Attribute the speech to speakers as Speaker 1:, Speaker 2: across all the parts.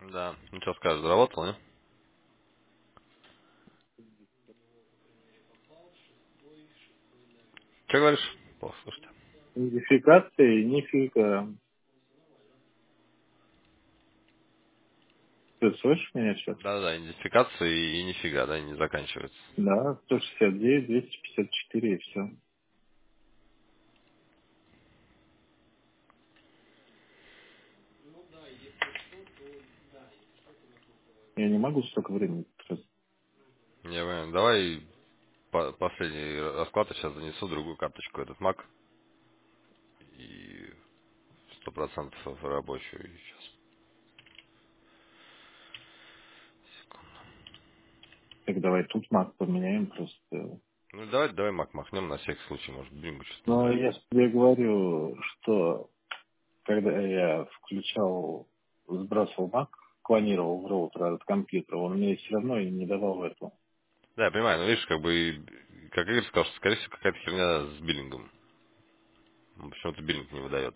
Speaker 1: Да. Ну что скажешь, заработал, не? Что говоришь? Плохо слушайте.
Speaker 2: Идентификация, нифига. Ты слышишь меня сейчас?
Speaker 1: Да-да-да, идентификация и нифига, да, и не заканчивается.
Speaker 2: Да, 169, 254 и все. Я не могу столько времени тратить.
Speaker 1: Я понимаю. Давай последний расклад, я сейчас занесу другую карточку, этот Mac, и 100% рабочую. И сейчас. Секунду.
Speaker 2: Так давай тут мат поменяем просто.
Speaker 1: Ну давай Mac махнем на всякий случай, может, Бимбу что-то не
Speaker 2: Но
Speaker 1: дает.
Speaker 2: я тебе говорю, что когда я включал, сбрасывал мак, клонировал в роутер этот компьютер, он мне все равно и не давал эту.
Speaker 1: Да, я понимаю, но видишь, как бы, как Игорь сказал, что, скорее всего, какая-то херня с биллингом. Он почему-то биллинг не выдает.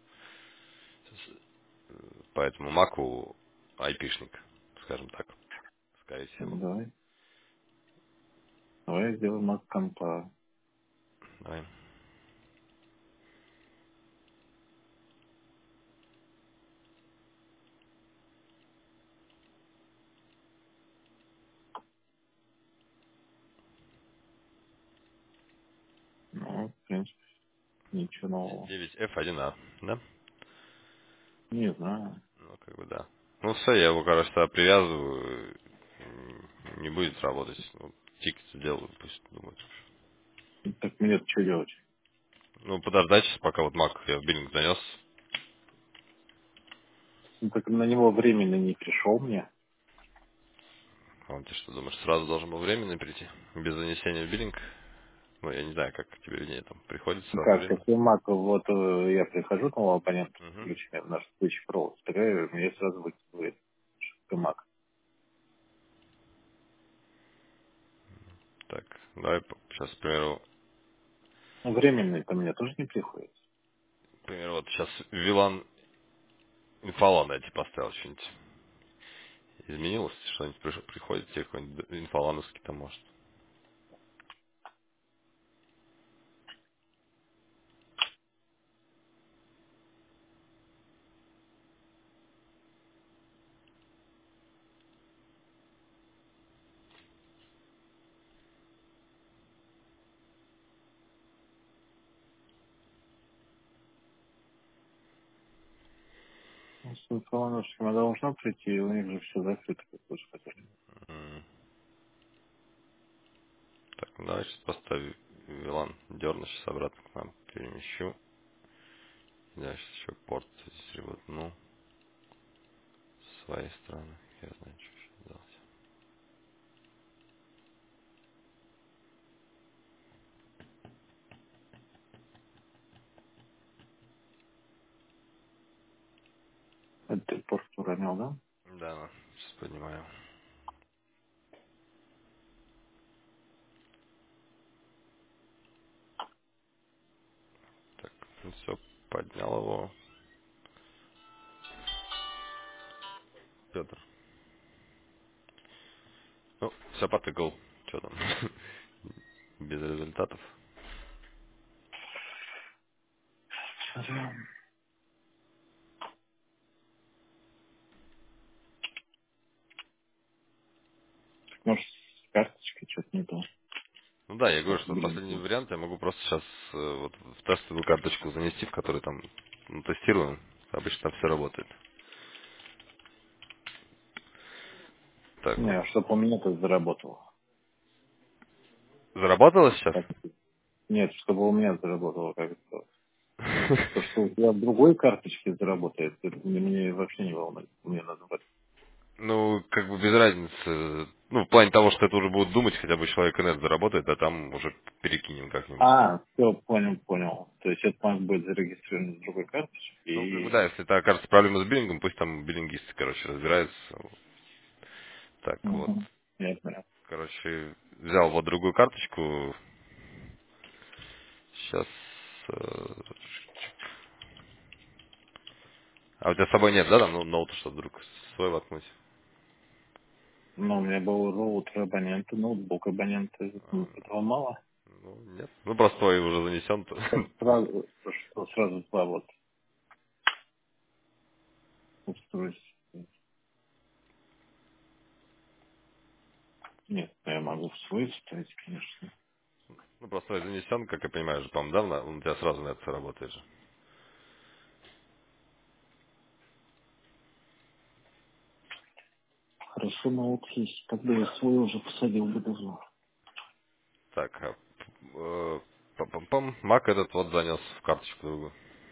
Speaker 1: Поэтому Маку айпишник, скажем так, скорее всего.
Speaker 2: Давай. Давай я сделаю мак компа.
Speaker 1: Давай.
Speaker 2: Ну, в принципе, ничего нового.
Speaker 1: 9F1A, да?
Speaker 2: Не знаю.
Speaker 1: Ну, как бы да. Ну, все, я его, короче, туда привязываю, не будет работать. Ну, тикет сделаю, пусть думает.
Speaker 2: Так мне что делать?
Speaker 1: Ну, подождать, сейчас, пока вот Мак я в биллинг занес.
Speaker 2: Ну, так на него временно не пришел мне.
Speaker 1: Он ты что, думаешь, сразу должен был временно прийти? Без занесения в биллинг? Ну, я не знаю, как тебе виднее, там, приходит
Speaker 2: Ну
Speaker 1: сразу
Speaker 2: как,
Speaker 1: время.
Speaker 2: если мак, вот я прихожу к новому абоненту,
Speaker 1: Угу.
Speaker 2: включаю наш switch pro, стреляю, мне сразу выкидывает мак.
Speaker 1: Так, давай сейчас, к примеру,
Speaker 2: Ну, временный ко мне тоже не приходит.
Speaker 1: вот сейчас Вилан инфолан эти поставил, что-нибудь изменилось, что-нибудь приходит, тебе какой-нибудь инфолановский там может.
Speaker 2: Ну, с инфолановским должно прийти, у них же все закрыто, как вы сказали.
Speaker 1: М. Так, ну давай сейчас поставим Вилан, дерну сейчас обратно к нам, перемещу. Дальше еще порт здесь ребутну. С своей стороны, я знаю, что еще делать.
Speaker 2: Это ты порт уронил, да?
Speaker 1: Да, ну, сейчас поднимаю. Так, ну все, поднял его. Петр. Ну, все потыкал. Что там? Без результатов.
Speaker 2: Да. Так, может, с карточкой что-то не то.
Speaker 1: Ну да, я говорю,
Speaker 2: Просто
Speaker 1: что последний
Speaker 2: блин.
Speaker 1: вариант я могу просто сейчас вот в тестовую карточку занести, в которой там тестируем. Обычно там все работает. Так, ну,
Speaker 2: Не, чтобы у меня это заработало.
Speaker 1: заработало сейчас?
Speaker 2: Как это? Нет, чтобы у меня заработало, как это. То, что у тебя в другой карточке заработает, это мне вообще не волнует. Мне надо в это.
Speaker 1: Ну, как бы без разницы. Ну, в плане того, что это уже будут думать, хотя бы человек инет заработает, а там уже перекинем как-нибудь.
Speaker 2: А, все, понял, понял. То есть это банк будет зарегистрирован с другой карточки.
Speaker 1: Ну, как бы
Speaker 2: И
Speaker 1: да, если это окажется проблема с биллингом, пусть там биллингисты, короче, разбираются. Так, вот.
Speaker 2: угу. Я понял.
Speaker 1: Короче, взял вот другую карточку. Сейчас А у тебя с собой нет, да, там ноута, что вдруг свой воткнуть?
Speaker 2: Но у меня был роутер абонента, ноутбук абонента.
Speaker 1: А,
Speaker 2: Этого мало.
Speaker 1: ну, нет. Ну, просто твой уже занесен.
Speaker 2: Так сразу, что сразу два вот устройства. Нет, я могу в свой вставить, конечно.
Speaker 1: Ну, просто твой занесен, как я понимаю, же, по-моему, давно, он у тебя сразу на это работает же.
Speaker 2: Хорошо, ноут есть. Тогда я свой уже посадил бы давно.
Speaker 1: Так, пам-пам-пам. Мак этот вот занес в карточку другую.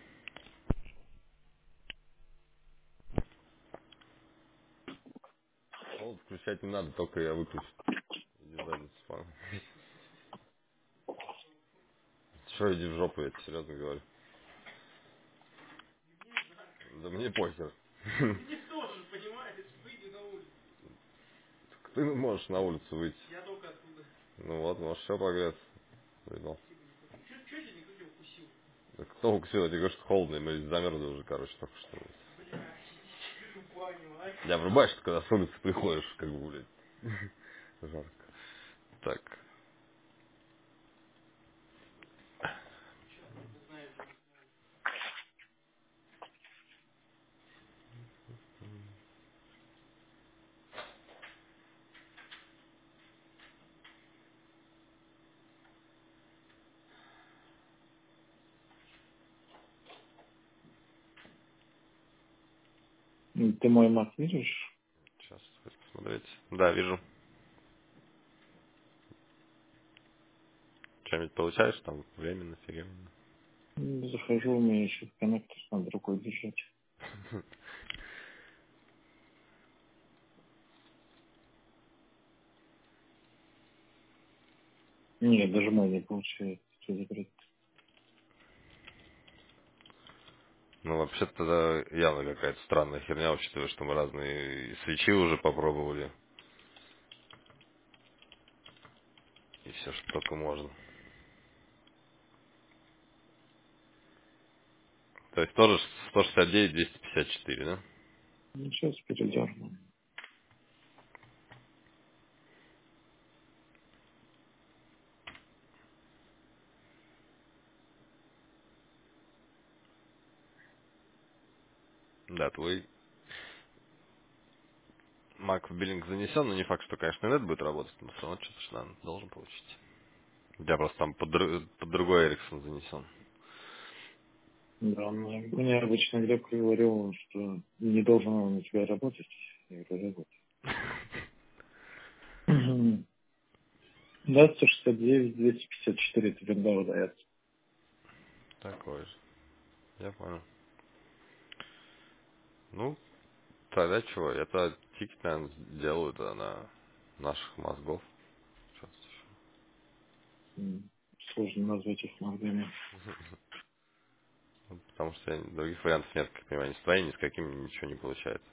Speaker 1: Ол включать не надо, только я выключу. Иди в задницу, спам. Что иди в жопу, я тебе серьезно говорю. Да мне похер. Ты можешь на улицу выйти. Ну вот, можешь все погреться. Заебал. Да кто укусил? Я тебе говорю, что холодно, и мы здесь замерзли уже, короче, только что. Я врубаешь, что когда с улицы приходишь, как бы, блядь, жарко. Так,
Speaker 2: Ты мой мат видишь?
Speaker 1: сейчас хочу посмотреть. Да, вижу. Что-нибудь получаешь там временно, фигенно?
Speaker 2: Захожу, у меня еще коннектор надо рукой держать. Нет, даже мой не получается. Что за бред?
Speaker 1: Ну, вообще-то, да, явно какая-то странная херня, учитывая, что мы разные свечи уже попробовали. И все, что только можно. То есть тоже 169, 254, да?
Speaker 2: Ну, сейчас передерну.
Speaker 1: Да, твой Mac в биллинг занесен, но не факт, что, конечно, нет будет работать, но все равно что-то ж, наверное, должен получить. Я просто там под другой Эриксон занесен.
Speaker 2: Да, мне обычно Глеб говорил, что не должен он на тебя работать. Я говорю, работает. Мгм. Да, 169, 254 тебе да выдается.
Speaker 1: Такой же. Я понял. Ну, тогда чего? Это тикет, наверное, делают на наших мозгов. Что-то еще.
Speaker 2: Сложно назвать их мозгами.
Speaker 1: Ну, потому что других вариантов нет, как я понимаю, ни с твоей, ни с каким ничего не получается.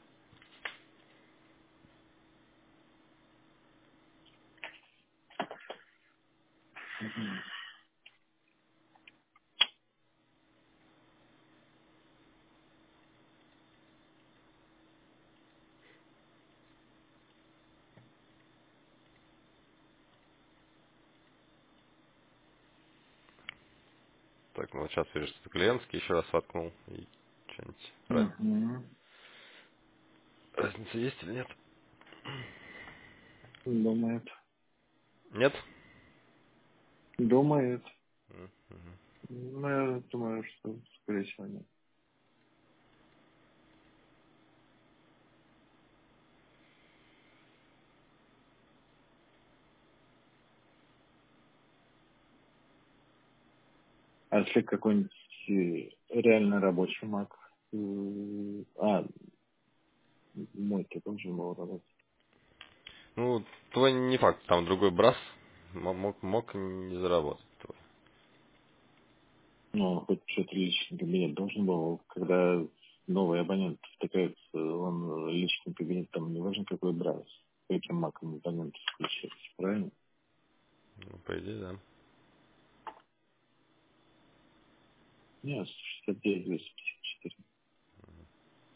Speaker 1: Так, ну вот сейчас вижу, что ты клиентский еще раз воткнул. И что-нибудь.
Speaker 2: Угу.
Speaker 1: Разница есть или нет?
Speaker 2: Думает.
Speaker 1: Нет?
Speaker 2: Думает.
Speaker 1: Мгм.
Speaker 2: Ну, я думаю, что скорее всего нет. А если какой-нибудь реально рабочий маг, мой-то должен был работать.
Speaker 1: Ну, твой не факт, там другой брас мог не заработать твой.
Speaker 2: Ну, хоть что-то личный кабинет должен был, когда новый абонент втыкается, он личный кабинет, там не важно какой браус, каким маком абонент включается, правильно?
Speaker 1: Ну, по идее, да.
Speaker 2: Нет, 69, 254.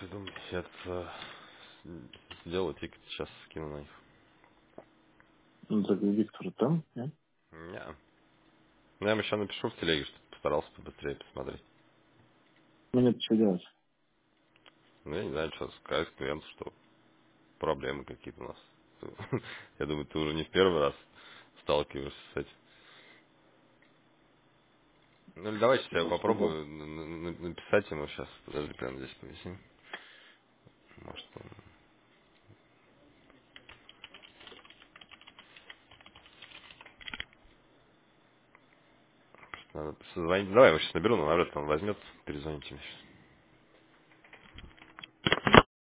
Speaker 1: вы думаете, я это сделаю тикет, сейчас скину на них.
Speaker 2: Ну, так Виктор там, нет?
Speaker 1: Не. Ну, я ему еще напишу в телеге, чтобы постарался побыстрее посмотреть.
Speaker 2: Ну, нет, что делать?
Speaker 1: Ну, я не знаю, что сказать клиенту, что проблемы какие-то у нас. Я думаю, ты уже не в первый раз сталкиваешься с этим. Ну, или давайте я
Speaker 2: Сказал, сказал.
Speaker 1: попробую написать ему сейчас. Подожди, прямо здесь повиси. Может, он... Надо созвонить. Давай я его сейчас наберу, но навряд ли он возьмет. Перезвоните мне сейчас.